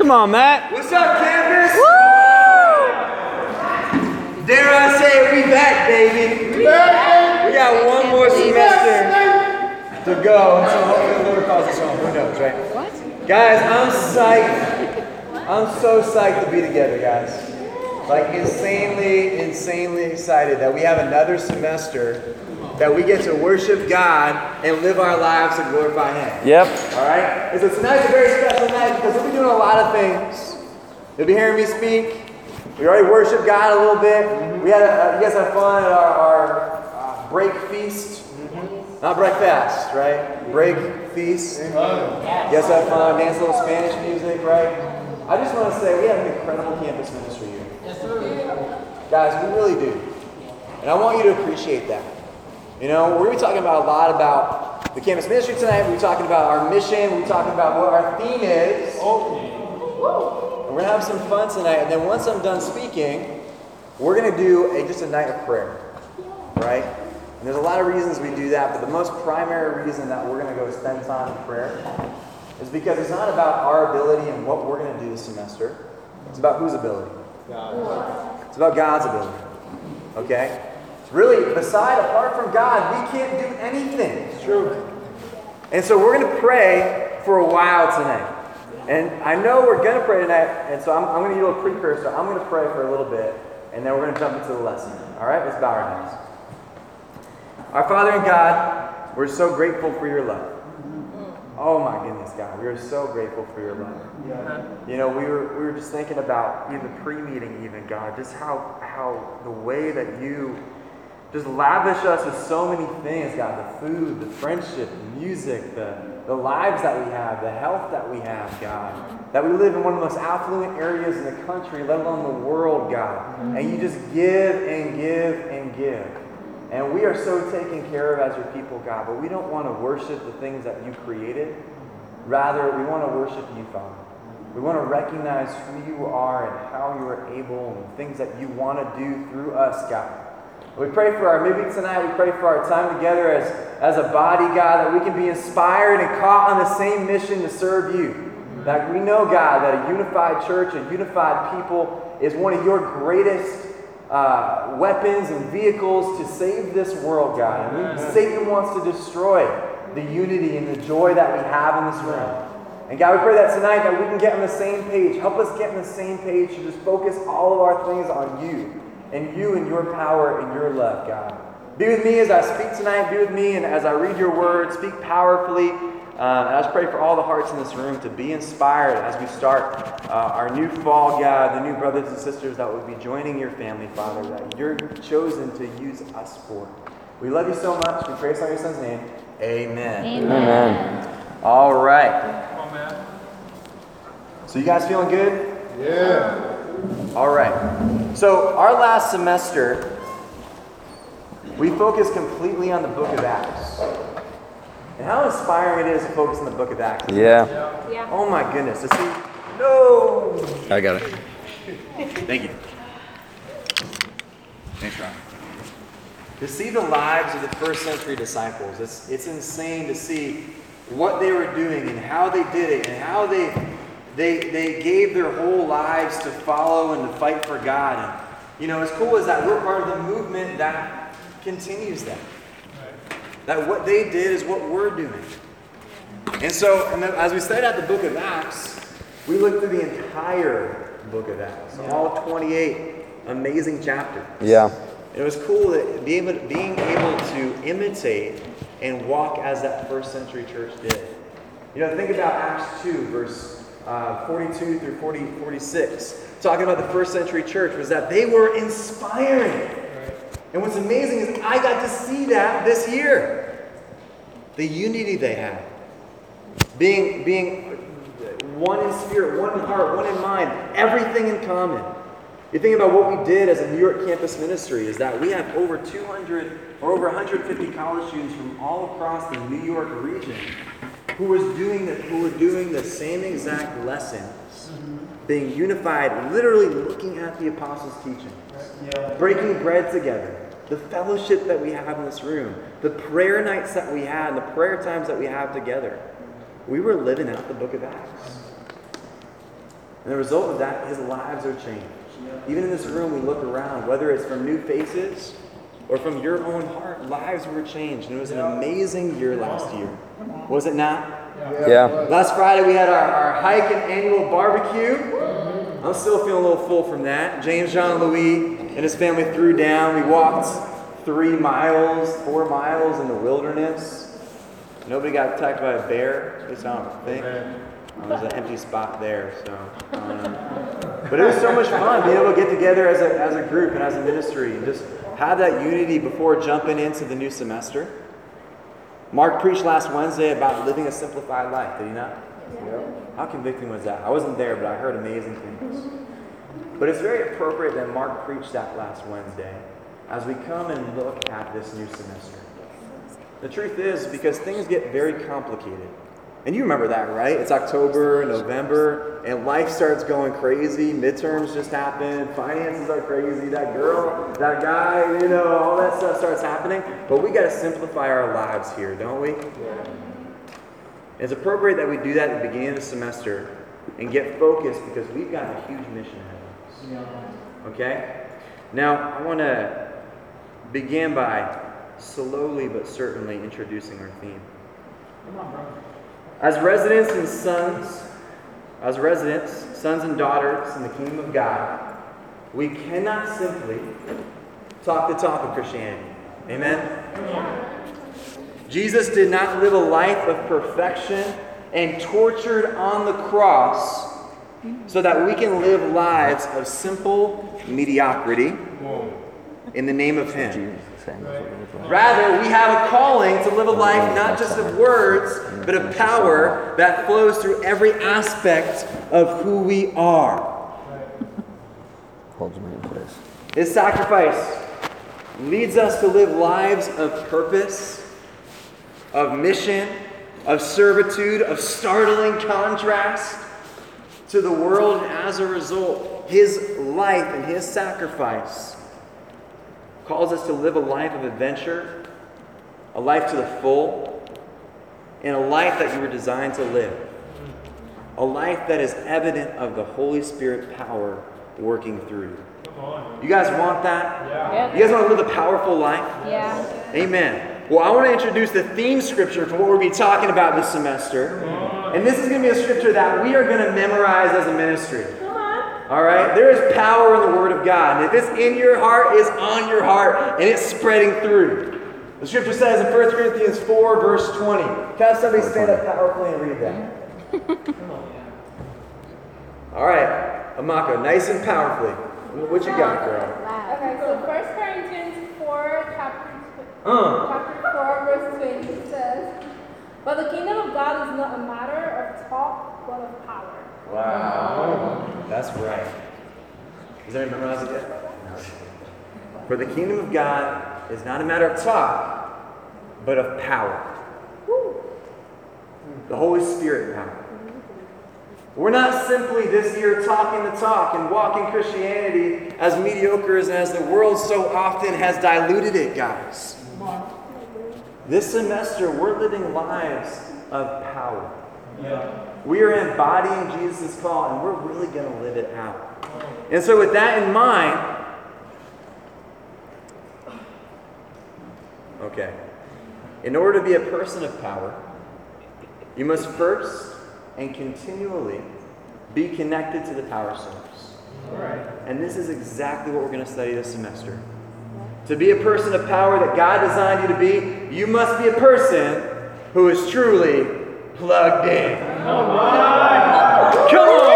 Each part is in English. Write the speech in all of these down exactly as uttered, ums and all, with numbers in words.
Come on, Matt. What's up, campus? Woo! Dare I say, we back, baby. We back. We got one more semester to go, so hopefully the Lord calls us home. Who knows, right? What? Guys, I'm psyched. I'm so psyched to be together, guys. Like insanely, insanely excited that we have another semester that we get to worship God and live our lives to glorify Him. Yep. All right? And so tonight's a very special night because we'll be doing a lot of things. You'll be hearing me speak. We already worshiped God a little bit. We had a, uh, you guys had fun at our, our uh, break feast. Mm-hmm. Not breakfast, right? Break feast. You guys had fun, dance a little Spanish music, right? I just want to say we have an incredible campus ministry here. Yes, sir. Guys, we really do. And I want you to appreciate that. You know, we're going to be talking about a lot about the campus ministry tonight. We're talking about our mission. We're talking about what our theme is. And we're going to have some fun tonight. And then once I'm done speaking, we're going to do a, just a night of prayer. Right? And there's a lot of reasons we do that, but the most primary reason that we're going to go spend time in prayer is because it's not about our ability and what we're going to do this semester. It's about whose ability? God. It's about God's ability. Okay? Really, beside, apart from God, we can't do anything. It's true. And so we're going to pray for a while tonight. And I know we're going to pray tonight, and so I'm, I'm going to do a precursor. I'm going to pray for a little bit, and then we're going to jump into the lesson. All right? Let's bow our heads. Our Father in God, we're so grateful for your love. Oh my goodness, God, we are so grateful for your love. Yeah. You know, we were we were just thinking about even pre-meeting, even God, just how how the way that you just lavish us with so many things, God, the food, the friendship, the music, the, the lives that we have, the health that we have, God. That we live in one of the most affluent areas in the country, let alone the world, God. And you just give and give and give. And we are so taken care of as your people, God, but we don't want to worship the things that you created. Rather, we want to worship you, Father. We want to recognize who you are and how you are able and the things that you want to do through us, God. We pray for our meeting tonight. We pray for our time together as, as a body, God, that we can be inspired and caught on the same mission to serve you. That we know, God, that a unified church, a unified people is one of your greatest uh, weapons and vehicles to save this world, God. And we, Satan wants to destroy the unity and the joy that we have in this room. And God, we pray that tonight that we can get on the same page. Help us get on the same page to just focus all of our things on you. And you and your power and your love, God. Be with me as I speak tonight. Be with me and as I read your word. Speak powerfully. Uh, and I just pray for all the hearts in this room to be inspired as we start uh, our new fall, God, the new brothers and sisters that will be joining your family, Father, that you're chosen to use us for. We love you so much. We praise on your son's name. Amen. Amen. Amen. All right. So you guys feeling good? Yeah. All right. So our last semester, we focused completely on the book of Acts. And how inspiring it is to focus on the book of Acts. Yeah. Yeah. Oh my goodness. To see, no. I got it. Thank you. Thanks, Ron. To see the lives of the first century disciples, it's, it's insane to see what they were doing and how they did it and how they They they gave their whole lives to follow and to fight for God. And, you know, as cool as that, we're part of the movement that continues that. That what they did is what we're doing. And so, and then as we studied out the book of Acts, we looked through the entire book of Acts, all twenty-eight amazing chapters. Yeah. It was cool that being able, being able to imitate and walk as that first century church did. You know, think about Acts two, verse Uh, forty-two through forty, forty-six, talking about the first century church, was that they were inspiring. And what's amazing is I got to see that this year. The unity they had. Being, being one in spirit, one in heart, one in mind, everything in common. You think about what we did as a New York campus ministry is that we have over two hundred or over one hundred fifty college students from all across the New York region who was doing the, who were doing the same exact lessons, being unified, literally looking at the apostles' teaching, breaking bread together, the fellowship that we have in this room, the prayer nights that we had, the prayer times that we have together. We were living out the book of Acts. And the result of that, his lives are changed. Even in this room, we look around, whether it's from new faces or from your own heart, lives were changed. And it was an amazing year last year. Was it not? Yeah. Last Friday, we had our, our hike and annual barbecue. I'm still feeling a little full from that. James Jean Louis and his family threw down. We walked three miles, four miles in the wilderness. Nobody got attacked by a bear, at least I don't think. There was an empty spot there, so I don't know. But it was so much fun being able to get together as a, as a group and as a ministry and just have that unity before jumping into the new semester. Mark preached last Wednesday about living a simplified life, did he not? Yeah. How convicting was that? I wasn't there, but I heard amazing things. But it's very appropriate that Mark preached that last Wednesday as we come and look at this new semester. The truth is, because things get very complicated. And you remember that, right? It's October, November, and life starts going crazy. Midterms just happened. Finances are crazy. That girl, that guy, you know, all that stuff starts happening. But we got to simplify our lives here, don't we? Yeah. It's appropriate that we do that at the beginning of the semester and get focused because we've got a huge mission ahead of us. Okay? Now, I want to begin by slowly but certainly introducing our theme. Come on, bro. As residents and sons, as residents, sons and daughters in the kingdom of God, we cannot simply talk the talk of Christianity. Amen? Jesus did not live a life of perfection and tortured on the cross so that we can live lives of simple mediocrity in the name of Him. Rather, we have a calling to live a life not just of words, but of power that flows through every aspect of who we are. Holds me in place. His sacrifice leads us to live lives of purpose, of mission, of servitude, of startling contrast to the world. And as a result, His life and His sacrifice calls us to live a life of adventure, a life to the full, and a life that you were designed to live. A life that is evident of the Holy Spirit power working through you. You guys want that? Yeah. You guys want to live a powerful life? Yeah. Amen. Well, I want to introduce the theme scripture for what we'll be talking about this semester. And this is going to be a scripture that we are going to memorize as a ministry. All right? There is power in the Word of God. And if it's in your heart, it's on your heart, and it's spreading through. The scripture says in First Corinthians four, verse twenty. Can I have somebody stand up powerfully and read that? All right. Amako, nice and powerfully. What you got, girl? Okay, so First Corinthians four, chapter, Uh. chapter four, verse twenty says, "But the kingdom of God is not a matter of talk, but of power." Wow. That's right. Does anyone memorize it yet? No. For the kingdom of God is not a matter of talk, but of power. The Holy Spirit power. We're not simply this year talking the talk and walking Christianity as mediocre as as the world so often has diluted it, guys. This semester, we're living lives of power. Yeah. We are embodying Jesus' call, and we're really going to live it out. And so with that in mind, okay, in order to be a person of power, you must first and continually be connected to the power source. All right. And this is exactly what we're going to study this semester. To be a person of power that God designed you to be, you must be a person who is truly plugged in. Come on. Come on!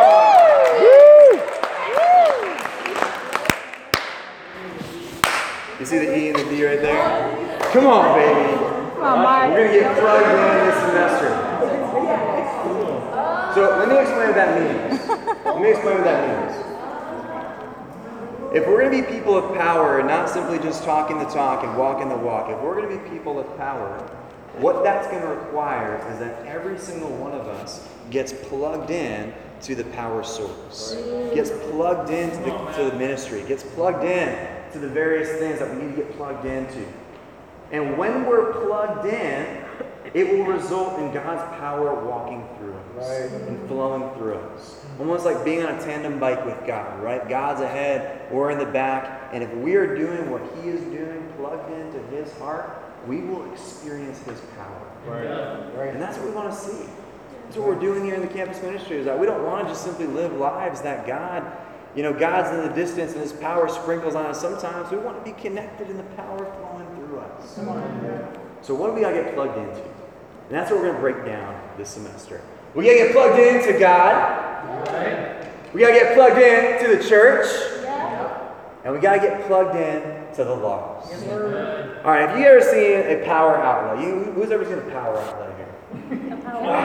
You see the E and the D right there? Come on, baby. Come on, Mark. We're going to get plugged in this semester. So let me explain what that means. Let me explain what that means. If we're going to be people of power and not simply just talking the talk and walking the walk, if we're going to be people of power, what that's going to require is that every single one of us gets plugged in to the power source, gets plugged into the, to the ministry, gets plugged in to the various things that we need to get plugged into. And when we're plugged in, it will result in God's power walking through us and flowing through us. Almost like being on a tandem bike with God, right? God's ahead, we're in the back, and if we are doing what He is doing, plugged into His heart, we will experience His power. Right. Right. And that's what we want to see. That's what we're doing here in the campus ministry, is that we don't want to just simply live lives that God, you know, God's in the distance and His power sprinkles on us sometimes. We want to be connected in the power flowing through us. So what do we got to get plugged into? And that's what we're going to break down this semester. We got to get plugged into God. Right. We got to get plugged into the church. Yeah. And we got to get plugged in to the lost. Yes, sir. All right, have you ever seen a power outlet? You, who's ever seen a power outlet here?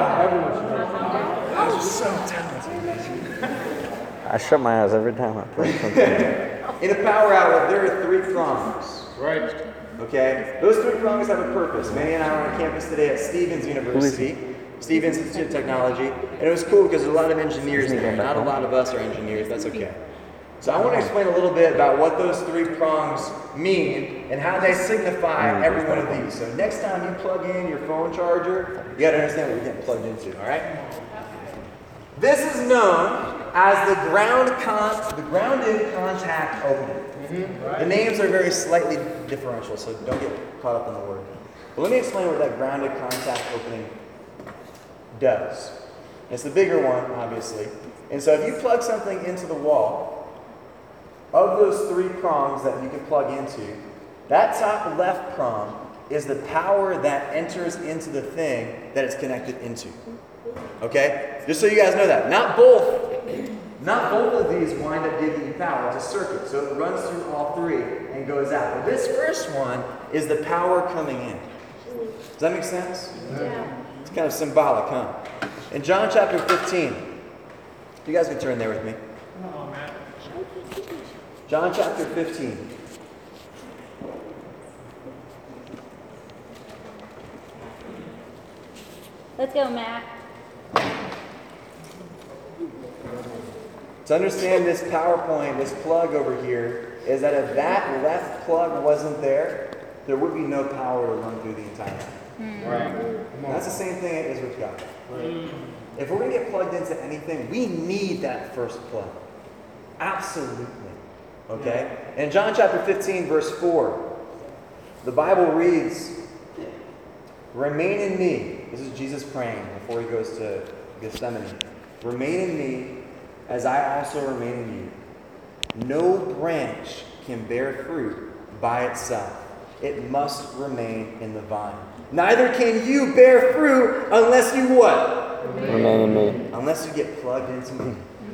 Wow, so talented. I shut my eyes every time I play something. In a power outlet, there are three prongs. Right. Okay? Those three prongs have a purpose. Manny and I were on campus today at Stevens University, Stevens Institute of Technology, and it was cool because there's a lot of engineers there. Not a lot of us are engineers. That's okay. So I want to explain a little bit about what those three prongs mean and how they signify every one of these. So next time you plug in your phone charger, you got to understand what you're getting plugged into, all right? This is known as the ground con- the grounded contact opening. Mm-hmm. Right. The names are very slightly differential, so don't get caught up in the word. But let me explain what that grounded contact opening does. It's the bigger one, obviously. And so if you plug something into the wall, of those three prongs that you can plug into, that top left prong is the power that enters into the thing that it's connected into. Okay? Just so you guys know that. Not both. Not both of these wind up giving you power. It's a circuit. So it runs through all three and goes out. But this first one is the power coming in. Does that make sense? Yeah. It's kind of symbolic, huh? In John chapter fifteen, you guys can turn there with me. Oh, man. John chapter fifteen. Let's go, Matt. To understand this PowerPoint, this plug over here, is that if that left plug wasn't there, there would be no power to run through the entire thing. Right. That's the same thing as with God. Right. If we're going to get plugged into anything, we need that first plug. Absolutely. Okay? In John chapter fifteen, verse four, the Bible reads, "Remain in me." This is Jesus praying before he goes to Gethsemane. "Remain in me as I also remain in you. No branch can bear fruit by itself. It must remain in the vine. Neither can you bear fruit unless you what? Remain in me. Unless you get plugged into me."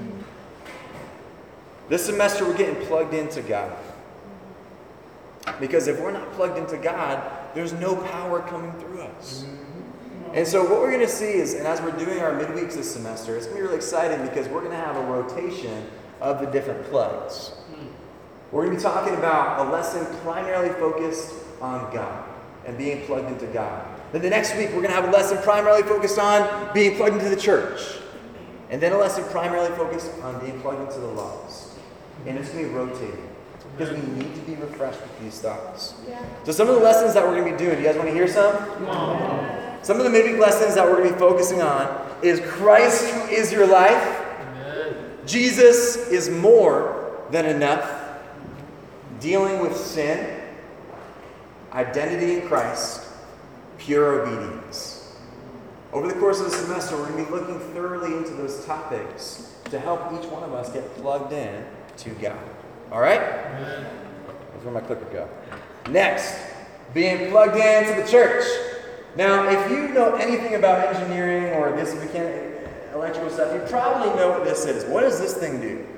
This semester we're getting plugged into God. Because if we're not plugged into God, there's no power coming through us. And so what we're going to see is, and as we're doing our midweeks this semester, it's going to be really exciting because we're going to have a rotation of the different plugs. We're going to be talking about a lesson primarily focused on God and being plugged into God. Then the next week we're going to have a lesson primarily focused on being plugged into the church. And then a lesson primarily focused on being plugged into the lost. And it's going to be rotating because we need to be refreshed with these thoughts. Yeah. So some of the lessons that we're going to be doing, do you guys want to hear some? Some of the midweek lessons that we're going to be focusing on is Christ who is your life. Amen. Jesus is more than enough. Dealing with sin. Identity in Christ. Pure obedience. Over the course of the semester, we're going to be looking thoroughly into those topics to help each one of us get plugged in to God. All right? Amen. That's where my clicker go. Next, being plugged into the church. Now, if you know anything about engineering or this mechanical, electrical stuff, you probably know what this is. What does this thing do?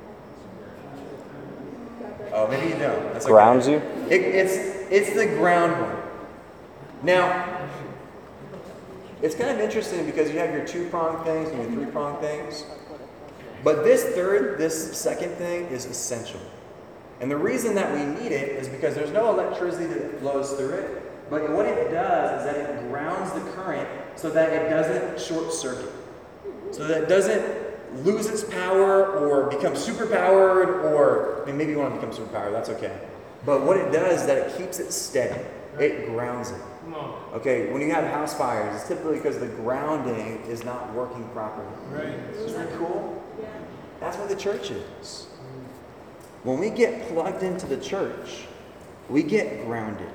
Oh, maybe you don't. That's okay. Grounds you? It, it's it's the ground one. Now, it's kind of interesting because you have your two-prong things and your three-prong things. But this third, this second thing is essential. And the reason that we need it is because there's no electricity that flows through it. But what it does is that it grounds the current so that it doesn't short circuit. So that it doesn't lose its power or become superpowered or, I mean, maybe you want to become superpowered, that's okay. But what it does is that it keeps it steady. It grounds it. Come on. Okay, when you have house fires, it's typically because the grounding is not working properly. Right. Isn't that cool? That's what the church is. When we get plugged into the church, we get grounded.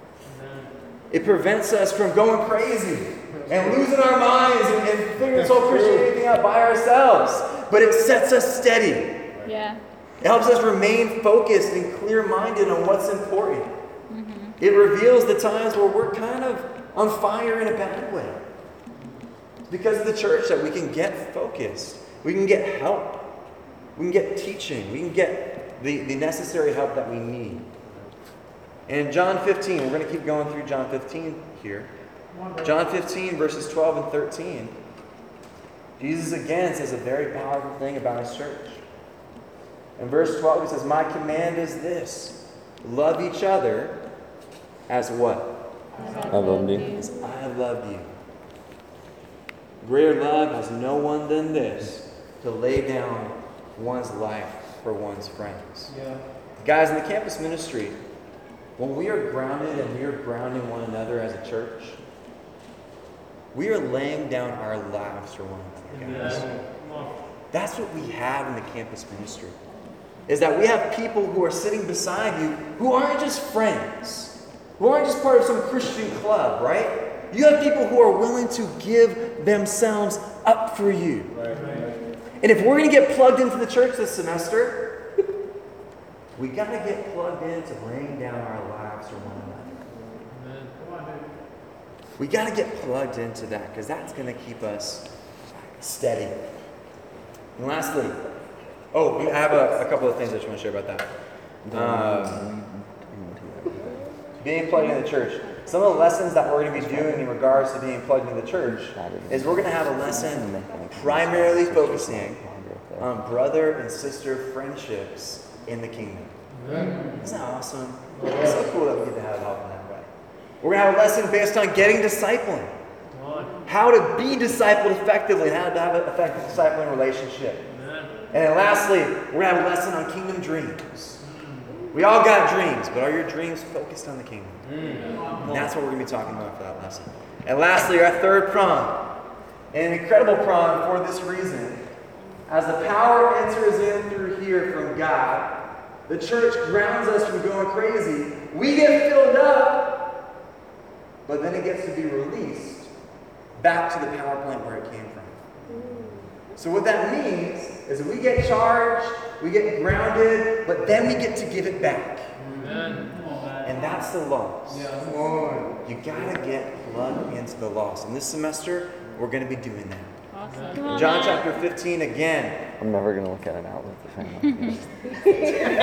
It prevents us from going crazy and losing our minds and, and figuring this whole Christianity thing out by ourselves. But it sets us steady. Yeah. It helps us remain focused and clear-minded on what's important. It reveals the times where we're kind of on fire in a bad way. It's because of the church that we can get focused. We can get help. We can get teaching. We can get the, the necessary help that we need. And in John fifteen, we're going to keep going through John fifteen here. John fifteen, verses twelve and thirteen. Jesus again says a very powerful thing about his church. In verse twelve, he says, "My command is this, love each other as what? I love you. As I have loved you. Greater love has no one than this, to lay down one's life for one's friends." Yeah. Guys, in the campus ministry, when we are grounded and we are grounding one another as a church, we are laying down our lives for one another, guys. Come on. That's what we have in the campus ministry. Is that we have people who are sitting beside you who aren't just friends, who aren't just part of some Christian club, right? You have people who are willing to give themselves up for you. Right. And if we're going to get plugged into the church this semester, we got to get plugged into laying down our lives for one another. Amen. Come on, dude. We got to get plugged into that because that's going to keep us steady. And lastly, oh, I have a, a couple of things I just want to share about that. Um, being plugged into the church. Some of the lessons that we're going to be doing in regards to being plugged into the church is we're going to have a lesson primarily focusing on brother and sister friendships in the kingdom. Isn't that awesome? It's so cool that we get to have help in that way. We're going to have a lesson based on getting discipling. Come on. How to be discipled effectively and how to have an effective discipling relationship. Amen. And then lastly, we're going to have a lesson on kingdom dreams. We all got dreams, but are your dreams focused on the kingdom? And that's what we're going to be talking about for that lesson. And lastly, our third prong. An incredible prong for this reason. As the power enters in through here from God, the church grounds us from going crazy. We get filled up, but then it gets to be released back to the power plant where it came from. So what that means is that we get charged, we get grounded, but then we get to give it back. Amen. And that's the loss. Yeah. You gotta get plugged into the loss. And this semester, we're gonna be doing that. Awesome. Come on, John Matt. chapter fifteen again. I'm never going to look at an outlet the same way.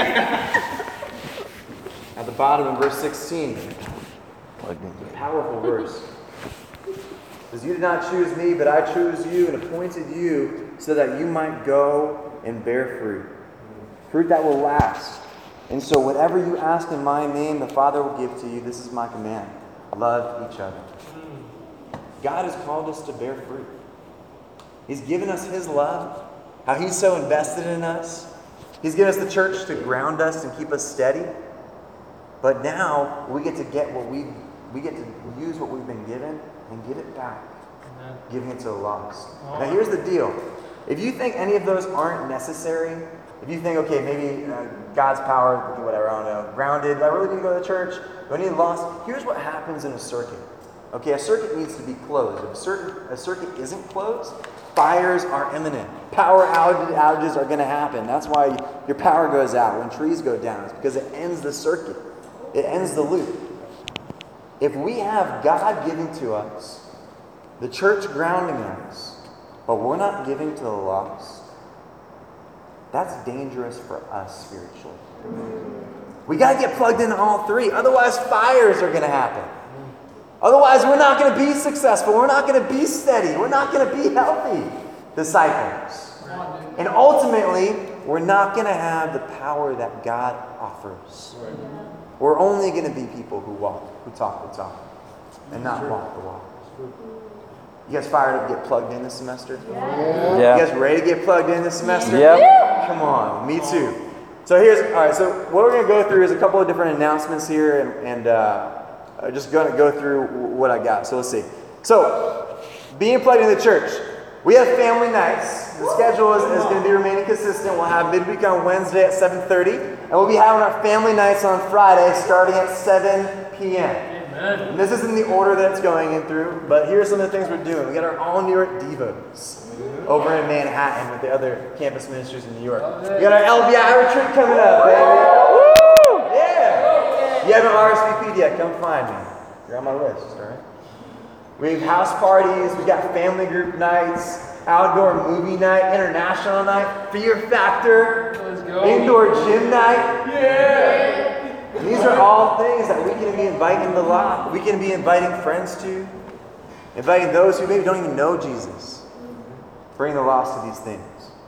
At the bottom in verse sixteen. Plugged into it. Powerful verse. It says, "You did not choose me, but I chose you and appointed you so that you might go and bear fruit. Fruit that will last. And so whatever you ask in my name, the Father will give to you. This is my command. Love each other." God has called us to bear fruit. He's given us His love, how He's so invested in us. He's given us the church to ground us and keep us steady. But now we get to get what we we get to use what we've been given and give it back, Amen. giving it to the lost. Now here's the deal. If you think any of those aren't necessary, if you think, okay, maybe uh, God's power, whatever, I don't know, grounded, do I really need to go to church? Do I need lost? Here's what happens in a circuit. Okay, a circuit needs to be closed. If a, certain, a circuit isn't closed, fires are imminent. Power outage, outages are going to happen. That's why your power goes out when trees go down. It's because it ends the circuit. It ends the loop. If we have God giving to us, the church grounding us, but we're not giving to the lost, that's dangerous for us spiritually. We got to get plugged into all three. Otherwise, fires are going to happen. Otherwise, we're not going to be successful. We're not going to be steady. We're not going to be healthy disciples. And ultimately, we're not going to have the power that God offers. We're only going to be people who walk, who talk the talk, and not walk the walk. You guys fired up to get plugged in this semester? Yeah. You guys ready to get plugged in this semester? Yep. Come on, me too. So here's, all right, so what we're going to go through is a couple of different announcements here and, and uh, I'm just going to go through what I got. So let's see. So, being plugged in the church. We have family nights. The schedule is, is going to be remaining consistent. We'll have midweek on Wednesday at seven thirty. And we'll be having our family nights on Friday starting at seven p.m. And this isn't the order that it's going in through, but here's some of the things we're doing. We got our All New York Devos over in Manhattan with the other campus ministries in New York. We got our L B I retreat coming up, baby. Woo! Yeah! You haven't R S V P'd yet, come find me. You're on my list, all right? We have house parties, we got family group nights, outdoor movie night, international night, Fear Factor, Let's go. indoor gym night. Yeah! And these are all things that we can be inviting the lot. We can be inviting friends to, inviting those who maybe don't even know Jesus. Bring the lost to these things.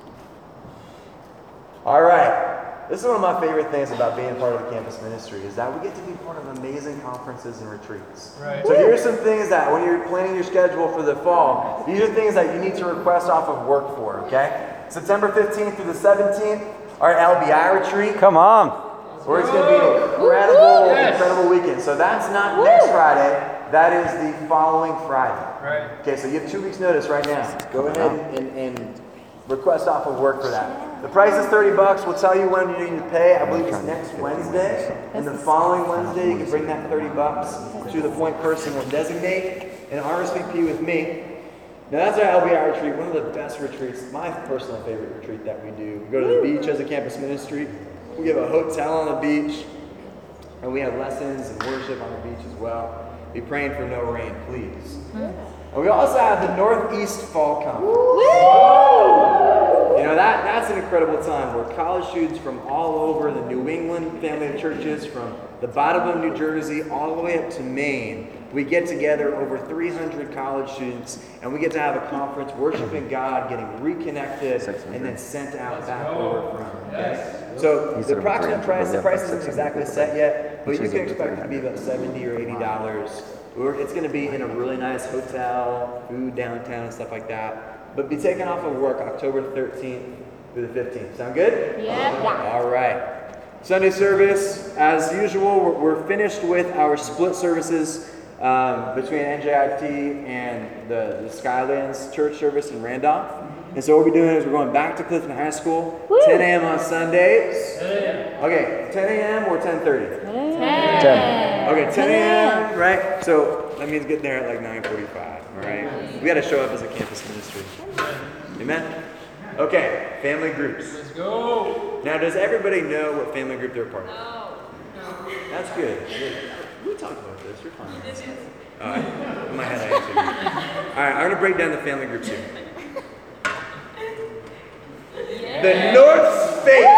All right. This is one of my favorite things about being part of the campus ministry is that we get to be part of amazing conferences and retreats. Right. So here's some things that when you're planning your schedule for the fall, these are things that you need to request off of work for, okay? September fifteenth through the seventeenth, our L B I retreat. Come on. Where it's going to be an incredible, Yes. incredible weekend. So that's not next Friday. That is the following Friday. Right. Okay, so you have two weeks notice right now. Go ahead and, and request off of work for that. The price is thirty bucks. We'll tell you when you need to pay. I believe it's next Wednesday. And the following Wednesday, you can bring that thirty bucks to the point person will designate and R S V P with me. Now that's our L B I retreat, one of the best retreats, my personal favorite retreat that we do. We go to the beach as a campus ministry. We have a hotel on the beach. And we have lessons and worship on the beach as well. Be praying for no rain, please. And we also have the Northeast Fall Conference. You know, that, that's an incredible time where college students from all over the New England family of churches, from the bottom of New Jersey all the way up to Maine, we get together, over three hundred college students, and we get to have a conference worshiping God, getting reconnected, and then sent out back where we're from. Okay? So the approximate price, the price isn't exactly set yet, but you can expect it to be about seventy or eighty dollars. It's going to be in a really nice hotel, food downtown, and stuff like that. But be taken off of work October thirteenth through the fifteenth. Sound good? Yeah. All right. Sunday service, as usual, we're, we're finished with our split services um, between N J I T and the, the Skylands Church service in Randolph. And so what we're doing is we're going back to Clifton High School, Woo. ten a.m. on Sundays. Hey. Okay, ten a.m. or ten thirty? Ten. Okay, ten a.m., right? So that means getting there at like nine forty-five, all right? We got to show up as a campus ministry. Amen? Okay, family groups. Let's go. Now, does everybody know what family group they're a part of? No. That's good. We talked about this. You're fine. All right. In my head, I answered you. All right, I'm going to break down the family groups here. The North Faith.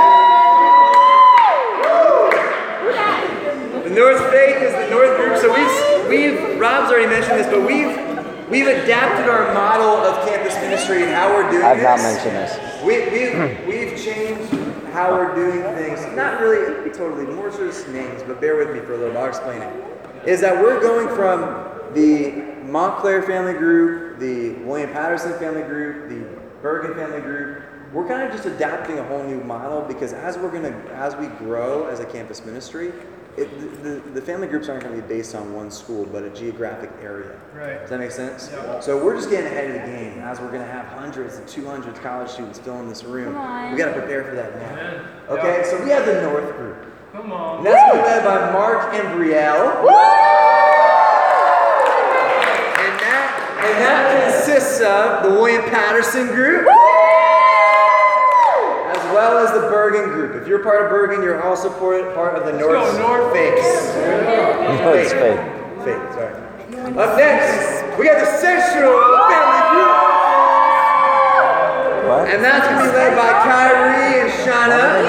The North Faith is the North group. So we've, we've, Rob's already mentioned this, but we've, we've adapted our model of campus ministry and how we're doing I've this. not mentioned this. We, we've, we've changed how we're doing things. Not really totally, more just names, but bear with me for a little bit. I'll explain it. Is that we're going from the Montclair family group, the William Patterson family group, the Bergen family group. We're kind of just adapting a whole new model because as we're gonna, as we grow as a campus ministry, it, the, the family groups aren't going to be based on one school, but a geographic area. Right. Does that make sense? Yeah. So we're just getting ahead of the game as we're going to have hundreds and two hundred college students filling this room. Come on. We got to prepare for that now. Amen. Okay, Yeah. so we have the North group. Come on. And that's going to be led by Mark and Brielle. And that, and that consists of the William Patterson group. As well as the Bergen group. If you're part of Bergen, you're also part part of the North, go, North. Face. North Faith. Faith, sorry. Up next, we got the Central Family Group. What? And that's going to be led by Kyrie and Shauna.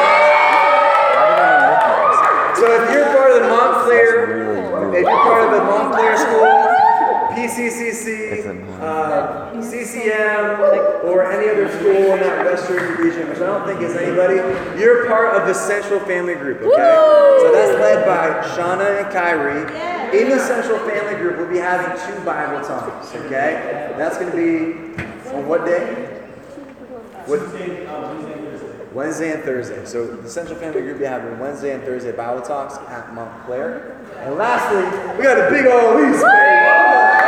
So if you're part of the Montclair, if you're part of the Montclair School, P C C C, uh, C C M, or any other school in that West Jersey region, which I don't think is anybody, you're part of the Central Family Group, okay? So that's led by Shauna and Kyrie. In the Central Family Group, we'll be having two Bible times, okay? That's going to be on what day? What? Wednesday and Thursday. So the Central Family Group, we have Wednesday and Thursday Bible Talks at Montclair. And lastly, we got a big old East family.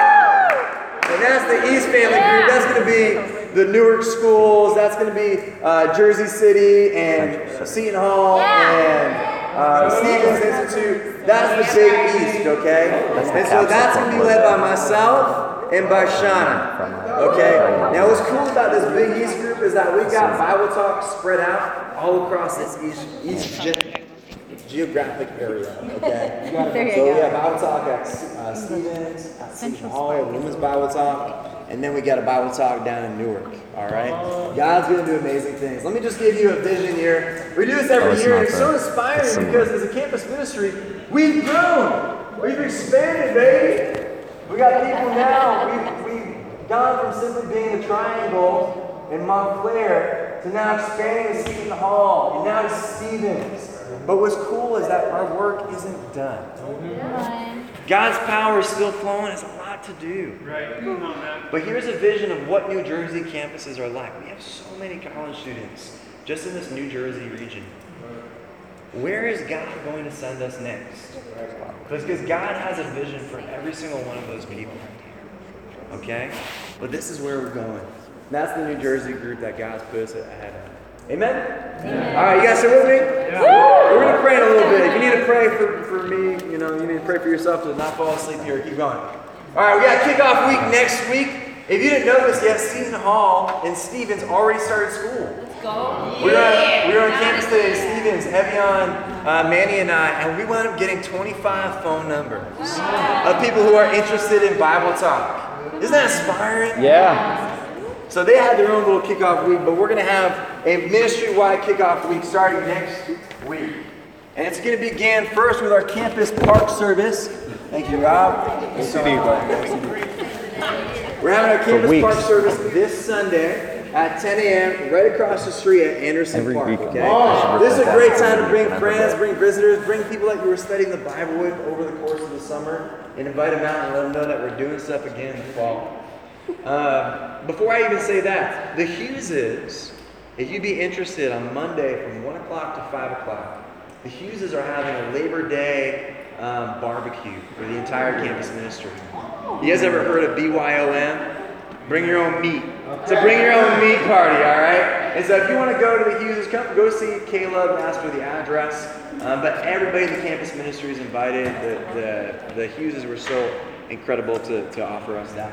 And that's the East Family Group. That's going to be the Newark schools. That's going to be uh, Jersey City and Seton Hall and uh, Stevens Institute. That's the big East, okay? And so that's going to be led by myself and by Shauna. Okay? Now what's cool about this big East group is that we got Bible Talk spread out all across this East, East ge- geographic area, okay? There you So we go. have Bible Talk at uh, Stevens, at Seton Hall, we have Women's Bible Talk, and then we got a Bible Talk down in Newark, all right? God's going to do amazing things. Let me just give you a vision here. We do this every Oh, it's year, not and it's so that. inspiring It's because similar. as a campus ministry, we've grown. We've expanded, baby. We got people now. We've, we've gone from simply being the Triangle in Montclair to now expanding to Seton Hall and now to Stevens. But what's cool is that our work isn't done. God's power is still flowing. There's a lot to do. Right. Come on, man. But here's a vision of what New Jersey campuses are like. We have so many college students just in this New Jersey region. Where is God going to send us next? Because God has a vision for every single one of those people. Okay? But this is where we're going. That's the New Jersey group that God's put us ahead of. Amen? Amen. All right, you guys still with me? Yeah. We're going to pray in a little bit. If you need to pray for, for me, you know, you need to pray for yourself to not fall asleep here. Keep going. All right, we got kickoff week next week. If you didn't know this yet, Seton Hall and Stevens already started school. Let's go. We were on, we were on campus today, Stevens, Evian, uh, Manny, and I, and we wound up getting twenty-five phone numbers of people who are interested in Bible talk. Isn't that inspiring? Yeah. So they had their own little kickoff week, but we're going to have a ministry-wide kickoff week starting next week. And it's going to begin first with our campus park service. Thank you, Rob. We're having our campus weeks. park service this Sunday at ten a.m. right across the street at Anderson Every Park. week. Okay. Oh, This is a great time to bring Remember friends, that. bring visitors, bring people that you were studying the Bible with over the course of the summer, and invite them out and let them know that we're doing stuff again in the fall. Uh, before I even say that, the Hugheses, if you'd be interested, on Monday from one o'clock to five o'clock, the Hugheses are having a Labor Day um, barbecue for the entire campus ministry. You guys ever heard of B Y O M? Bring your own meat. So bring your own meat party, all right? And so if you want to go to the Hugheses, come go see Caleb and ask for the address. Um, but everybody in the campus ministry is invited. The, the, the Hugheses were so incredible to, to offer us that.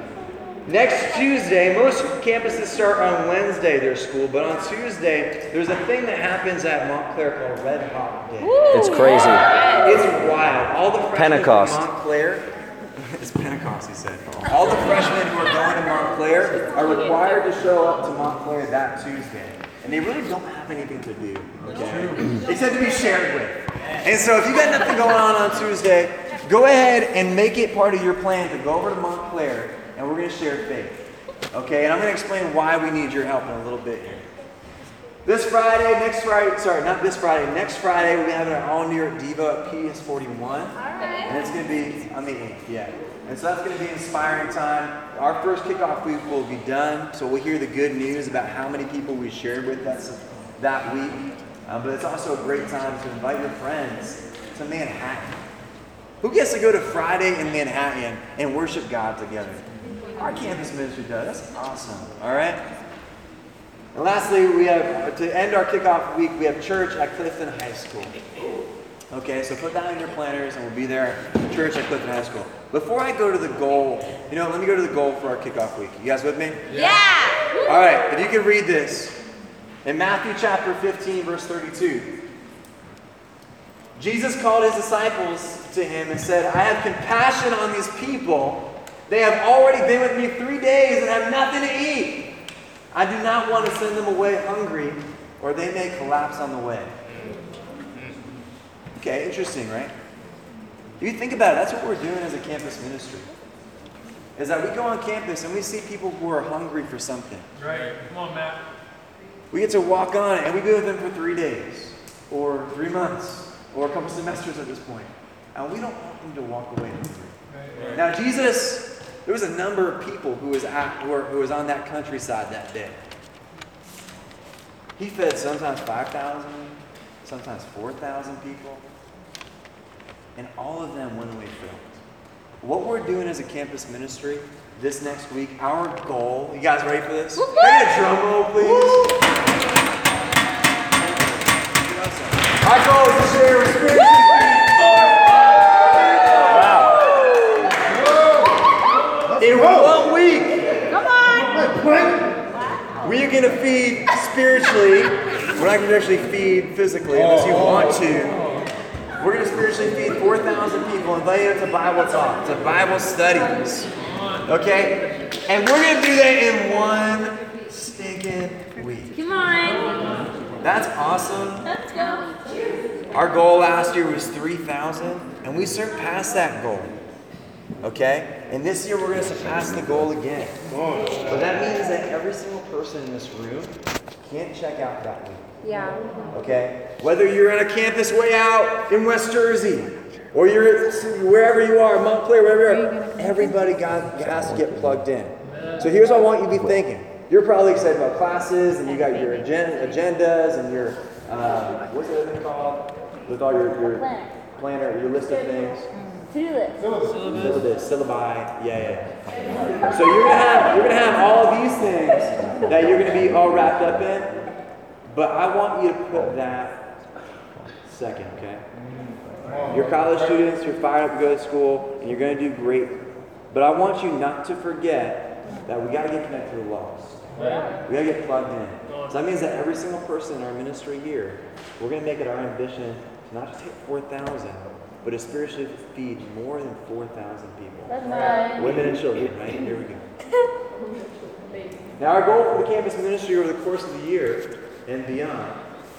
Next Tuesday, most campuses start on Wednesday their school, but on Tuesday, there's a thing that happens at Montclair called Red Hot Day. It's crazy. It's wild. All the freshmen Pentecost. from Montclair, it's Pentecost, he said. All the freshmen who are going to Montclair are required to show up to Montclair that Tuesday. And they really don't have anything to do, okay? Except to be shared with. And so if you got nothing going on on Tuesday, go ahead and make it part of your plan to go over to Montclair, and we're going to share faith. Okay, and I'm going to explain why we need your help in a little bit here. This Friday, next Friday, sorry, not this Friday, next Friday, we'll be having our all New York Devo at P S forty-one. And it's going to be on the eighth, yeah. And so that's going to be an inspiring time. Our first kickoff week will be done, so we'll hear the good news about how many people we shared with that, that week. Um, but it's also a great time to invite your friends to Manhattan. Who gets to go to Friday in Manhattan and worship God together? Our campus ministry does. That's awesome. All right? And lastly, we have, to end our kickoff week, we have church at Clifton High School. Okay, so put that in your planners and we'll be there at church at Clifton High School. Before I go to the goal, you know, let me go to the goal for our kickoff week. You guys with me? Yeah. All right, if you can read this. In Matthew chapter fifteen, verse thirty-two. Jesus called his disciples to him and said, I have compassion on these people. They have already been with me three days and have nothing to eat. I do not want to send them away hungry, or they may collapse on the way. Okay, interesting, right? If you think about it, that's what we're doing as a campus ministry. Is that we go on campus and we see people who are hungry for something. Right. Come on, Matt. We get to walk on it and we be with them for three days, or three months, or a couple semesters at this point. And we don't want them to walk away hungry. Now Jesus, there was a number of people who was at, who, were, who was on that countryside that day. He fed sometimes five thousand, sometimes four thousand people. And all of them went away filled. What we're doing as a campus ministry this next week, our goal, you guys ready for this? Can I get a drum roll, please? Our goal is to share spiritually. Wow. In one week. Come on. We are going to feed spiritually. We're not going to actually feed physically unless you want to. We're going to spiritually feed four thousand people, invite them to Bible talk, to Bible studies. Okay? And we're going to do that in one stinking week. Come on. That's awesome. Let's go. Our goal last year was three thousand, and we surpassed that goal. Okay? And this year we're going to surpass the goal again. But that means that every single person in this room can't check out that week. Yeah. Okay? Whether you're on a campus way out in West Jersey, or you're wherever you are, Montclair, wherever you are, everybody got, has to get plugged in. So here's what I want you to be thinking. You're probably excited about classes, and you got your agen- agendas, and your, uh, what's the other thing called? With all your, your planner, your list of things. To-do list. Syllabus, syllabi, yeah, yeah. So you're gonna have you're gonna have all of these things that you're gonna be all wrapped up in. But I want you to put that second, okay? You're college students, you're fired up to go to school, and you're going to do great. But I want you not to forget that we got to get connected to the lost. We got to get plugged in. So that means that every single person in our ministry here, we're going to make it our ambition to not just take four thousand, but to spiritually feed more than four thousand people. That's nice. Women and children, right? Here we go. Now our goal for the campus ministry over the course of the year and beyond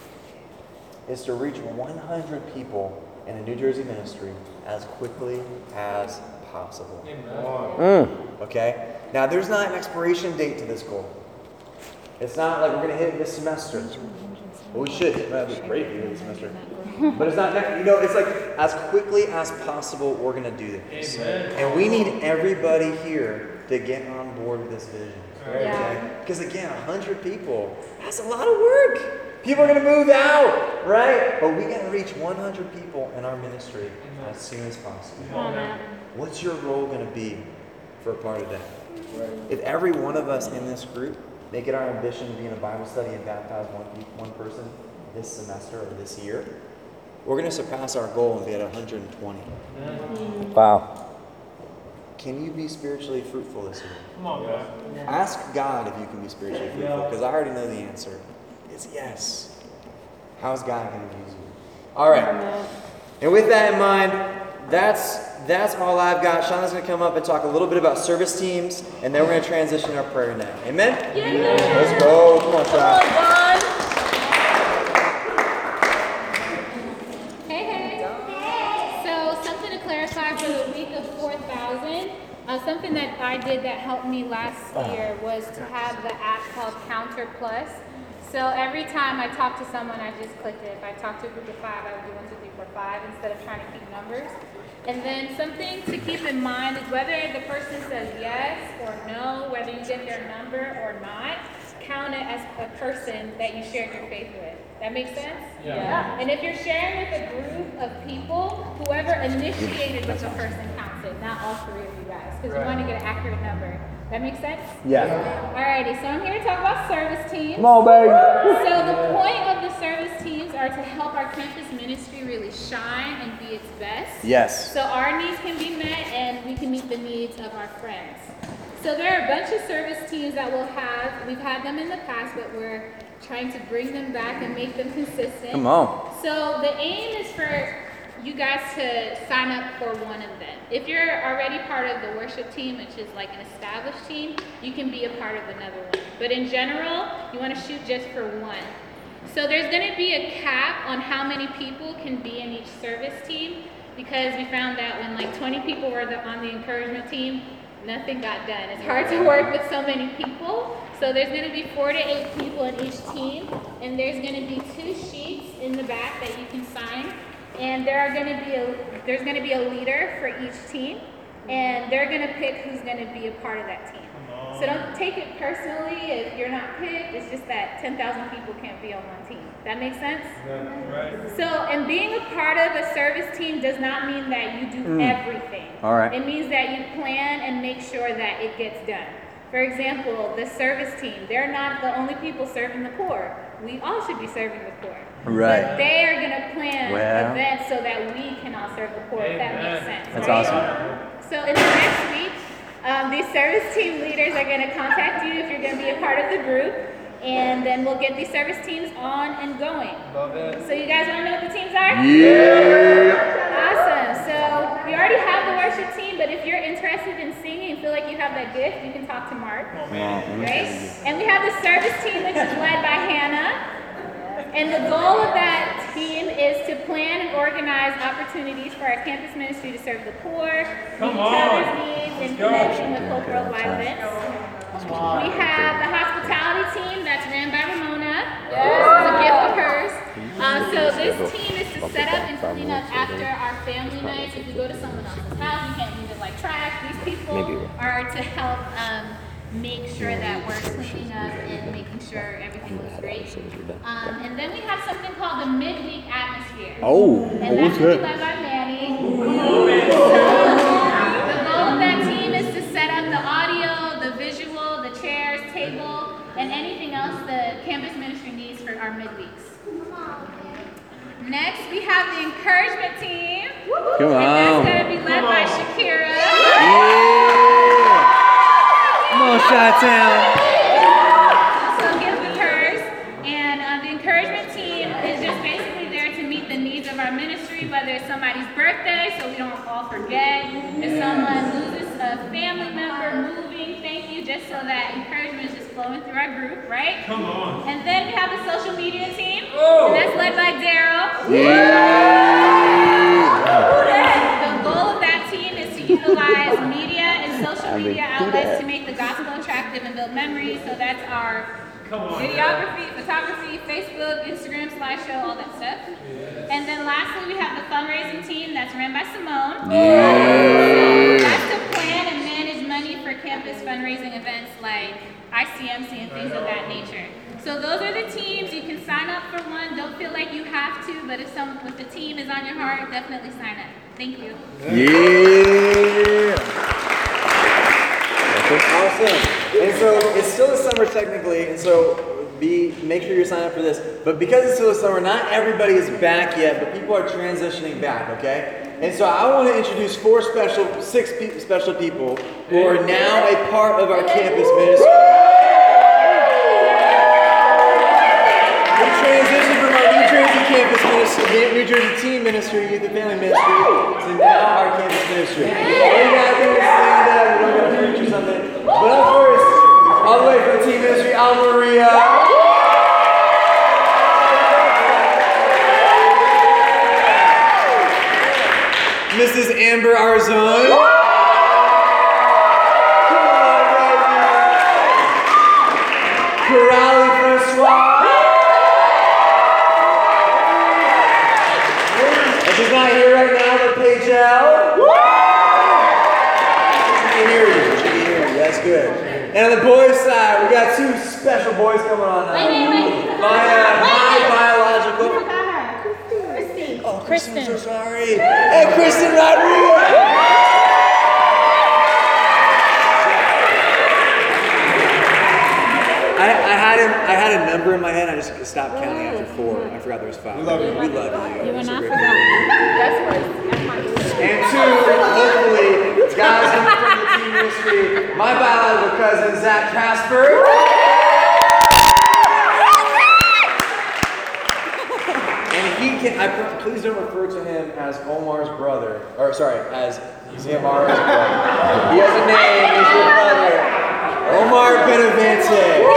is to reach one hundred people in a New Jersey ministry as quickly as possible. Mm. Okay? Now, there's not an expiration date to this goal. It's not like we're going to hit it this semester. Well, we should. That'd be great if we hit this semester. But it's not, you know, it's like as quickly as possible, we're going to do this. Amen. And we need everybody here to get on board with this vision. Yeah. Because again, one hundred people, that's a lot of work. People are going to move out, right? But we got to reach one hundred people in our ministry as soon as possible. Oh, man. What's your role going to be for a part of that? If every one of us in this group make it our ambition to be in a Bible study and baptize one, one person this semester or this year, we're going to surpass our goal and be at one hundred twenty. Wow. Can you be spiritually fruitful this year? Come on, man. Ask God if you can be spiritually fruitful, because I already know the answer. It's yes. How's God going to use you? All right. And with that in mind, that's that's all I've got. Shauna's going to come up and talk a little bit about service teams, and then we're going to transition our prayer now. Amen? Yeah. Let's go. Come on, Shauna. Hey, hey. So, something to clarify for the week of four thousand. Uh, something that I did that helped me last year was to have the app called Counter Plus. So every time I talk to someone, I just clicked it. If I talk to a group of five, I would do one, two, three, four, five instead of trying to keep numbers. And then something to keep in mind is whether the person says yes or no, whether you get their number or not, count it as a person that you shared your faith with. That makes sense? Yeah. Yeah. And if you're sharing with a group of people, whoever initiated with the person counts it, not all three of you guys, because Right. we want to get an accurate number. That makes sense? Yeah. Alrighty, so I'm here to talk about service teams. Come on, baby. So the point of the service teams are to help our campus ministry really shine and be its best. Yes. So our needs can be met and we can meet the needs of our friends. So there are a bunch of service teams that we'll have. We've had them in the past, but we're trying to bring them back and make them consistent. Come on. So the aim is for you guys to sign up for one of them. If you're already part of the worship team, which is like an established team, you can be a part of another one. But in general, you want to shoot just for one. So there's going to be a cap on how many people can be in each service team, because we found that when like twenty people were the, on the encouragement team, nothing got done. It's hard to work with so many people. So there's going to be four to eight people in each team, and there's going to be two sheets in the back that you can sign. And there are going to be a there's going to be a leader for each team, and they're going to pick who's going to be a part of that team. So don't take it personally if you're not picked. It's just that ten thousand people can't be on one team. That makes sense? Right. So, and being a part of a service team does not mean that you do everything. All right. It means that you plan and make sure that it gets done. For example, the service team, they're not the only people serving the poor. We all should be serving the poor. Right. But they are going to plan Well. events so that we can all serve the poor, if that makes sense. That's right? awesome. So in the next week, um, these service team leaders are going to contact you if you're going to be a part of the group. And then we'll get these service teams on and going. Love it. So you guys want to know what the teams are? Yeah. Awesome. So we already have the worship team, but if you're interested in singing and feel like you have that gift, you can talk to Mark. Right? And we have the service team, which is led by Hannah. And the goal of that team is to plan and organize opportunities for our campus ministry to serve the poor, Come meet each on. other's needs, and Let's go. connection with Hope Worldwide events. We have the hospitality team that's ran by Ramona. This is a gift of hers. Uh, so this team is to set up and clean up after our family nights. If we go to someone else's house, we can't leave it like trash. These people are to help um, make sure that we're cleaning up and making sure everything looks great. Um, and then we have something called the midweek atmosphere. Oh, And that's going to be led by Manny. So the goal of that team is to set up the audio, the visual, the chairs, table, and anything else the campus ministry needs for our midweeks. Next, we have the encouragement team. Come And that's on. going to be led by Shakira. Yeah. Come on, Chi-Town. So gift of hers. And uh, the encouragement team is just basically there to meet the needs of our ministry, whether it's somebody's birthday, so we don't all forget. If someone loses a family member, moving, thank you, just so that encouragement is just flowing through our group, right? Come on. And then we have the social media team, Oh. and that's led by Daryl. The goal of that team is to utilize media and social media outlets to make the gospel attractive and build memories. So that's our Come on. videography, photography, Facebook, Instagram, slideshow, all that stuff. And then lastly, we have the fundraising team that's ran by Simone. So that's to plan and manage money for campus fundraising events like I C M C and things of that nature. So those are the teams. You can sign up for one. Don't feel like you have to, but if some if the team is on your heart, definitely sign up. Thank you. Yeah. Awesome. And so it's still the summer technically, and so be make sure you sign up for this. But because it's still the summer, not everybody is back yet, but people are transitioning back, okay? And so I want to introduce four special, six pe- special people who are now a part of our campus ministry. We transitioned from our New Jersey campus ministry, New Jersey team ministry, youth and family ministry, to now our campus ministry. All you gotta do is stand up, you don't gotta preach or something. But up first, all the way from team ministry, Alma Maria. Missus Amber Arzon. Come on, baby. Corrali Francois. She's not here right now, but Paigel. She can hear you. She can hear you. That's good. And on the boys' side, we got two special boys coming on now. Wait, wait, wait. My, uh, my biological. Kristen. Oh, Kristen. I'm so sorry. Hey, Kristen Rodriguez. I, I had him. I had a number in my head. I just stopped counting after four. I forgot there was five. We love you. We love you. You We're were so not grateful. forgotten. That's worse. That's my And two, hopefully, guys from the team ministry, my biological cousin, Zach Casper. And he can, I please don't refer to him as Omar's brother, or sorry, as Ziamar's brother. He has a name, he's your brother. Omar Benavente.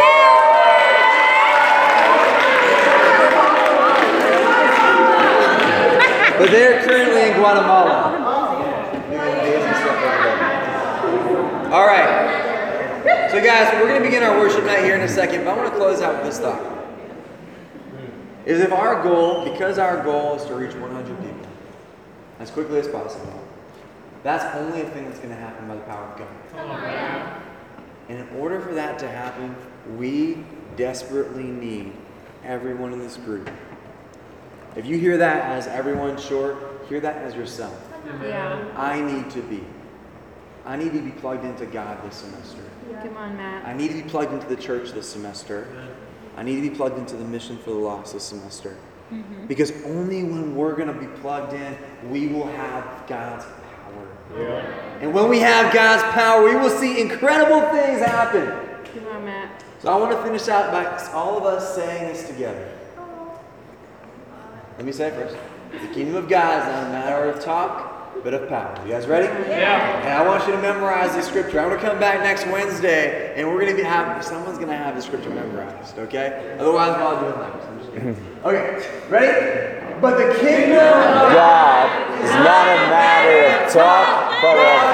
But they're currently in Guatemala. Doing amazing stuff over there. All right. So guys, we're going to begin our worship night here in a second, but I want to close out with this thought. Is if our goal, because our goal is to reach one hundred people as quickly as possible, that's only a thing that's going to happen by the power of God. And in order for that to happen, we desperately need everyone in this group. If you hear that as everyone short, hear that as yourself. Yeah. I need to be. I need to be plugged into God this semester. Come on, Matt. I need to be plugged into the church this semester. I need to be plugged into the mission for the lost this semester. Mm-hmm. Because only when we're going to be plugged in, we will have God's power. Yeah. And when we have God's power, we will see incredible things happen. Come on, Matt. So I want to finish out by all of us saying this together. Let me say it first. The kingdom of God is not a matter of talk, but of power. You guys ready? Yeah. And I want you to memorize the scripture. I'm going to come back next Wednesday, and we're going to be having, someone's going to have the scripture memorized, okay? Otherwise, we're all doing laps. I'm just kidding. Okay, ready? But the kingdom of God is not a matter of talk, but of